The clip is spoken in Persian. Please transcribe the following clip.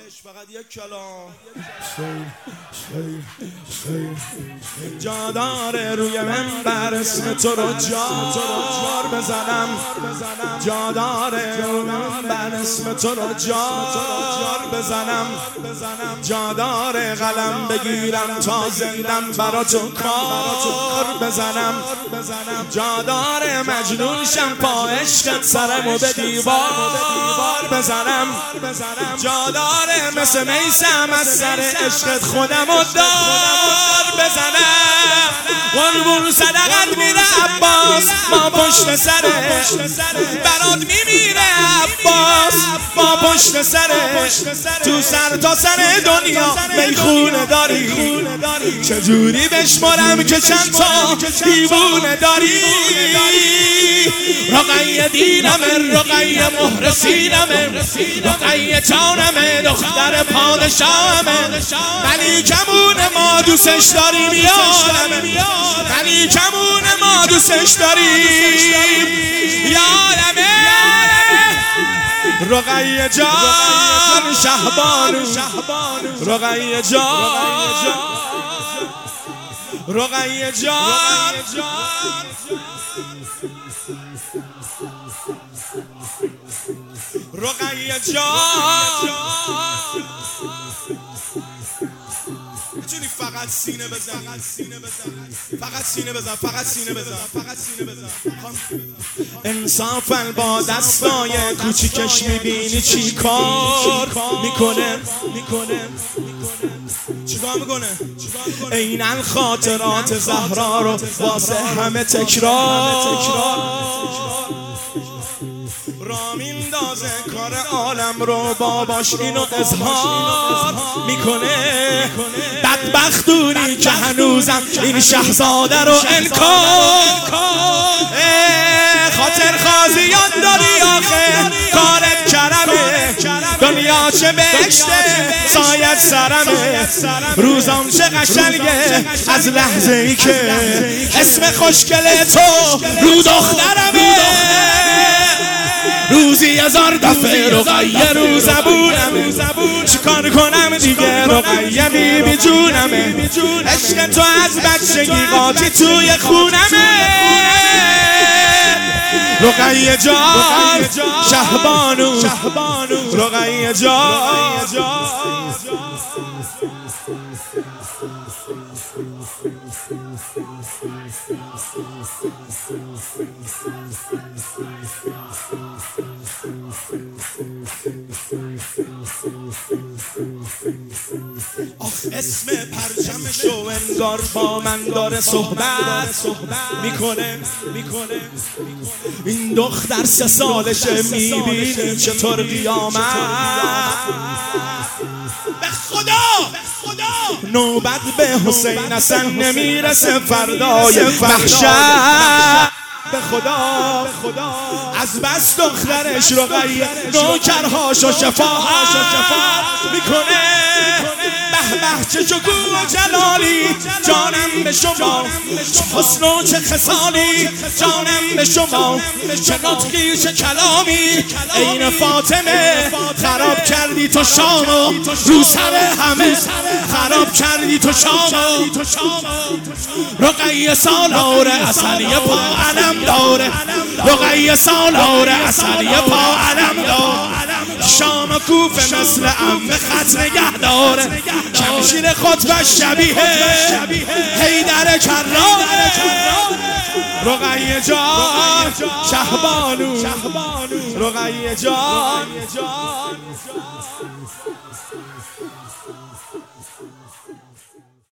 فقط یک کلام جا داره روی منبر اسم تو رو جار بزنم، جا داره روی منبر اسم تو رو جار بزنم، جا داره قلم بگیرم تا زندم برا تو کار بزنم، جا داره مجنون شم پا عشقت سرمو به دیوار بزنم، جا داره مثل میسم از سر عشقت خودمو دار بزنم. قربون صدقت میره عباس، ما پشت سرش برات میمیره عباس، ما پشت سرش تو سر تا سر دنیا میخونه داری، چجوری بشمارم که چند تا دیوونه داری. رقیه دینمه، رقیه مهر سینمه، رقیه جانمه، دختر پادشاهمه، ملیکمون ما دوستش داریم یارمه، ملیکمون ما دوستش داریم یارمه. رقیه جان شهبانو، رقیه جان، رقیه جان، رقیه جان. میتونی فقط سینه بزن، فقط سینه بزن، فقط سینه بزن، فقط سینه بزن. انصافاً با دستای کوچیکش میبینی چی کار میکنه، چیکار میکنه؟ عیناً خاطرات زهرا رو واسه همه تکرار را میندازه، کار عالم رو باباش اینو اظهار میکنه. بدبختونی که هنوزم این شهزاده رو انکار، خاطر خازیان داری آخه کارت کرمه، دنیا چه بهشته سایت سرمه، روزام چه قشنگه از لحظه ای که اسم خوشگل تو رو دخترمه. روزی 1000 دفعه رقیه رو زبونم، چیکار کنم دیگه رقیه بی جونمه، عشق تو از بچگی قاطی توی خونمه. رقیه جان شهبانو، رقیه جان. اسم پرچمشو انگار با من داره صحبت میکنه. این دختر 3 سالشه، میبینی چطور قیامت. به خدا نوبت به حسین اصلا نمیرسه فردای وحشت. به خدا از بس دخترش رقیه نوکرهاشو شفاعت میکنه. به به چه جگو و جلالی جانم به شما، چه حسن و چه خصالی جانم به شما، چه نطقی چه کلامی عین فاطمه. خراب کردی تو شامو رو سر همه، خراب کردی تو شامو. رقیه سالار اصلیه پا علم داره، رقیه سالار اصلیه پا علم داره. شام و کوفه مثل عمه خط نگه داره، شمشیر خطبه شبیه حیدر کرار. رقیه جان شهبانو، رقیه جان.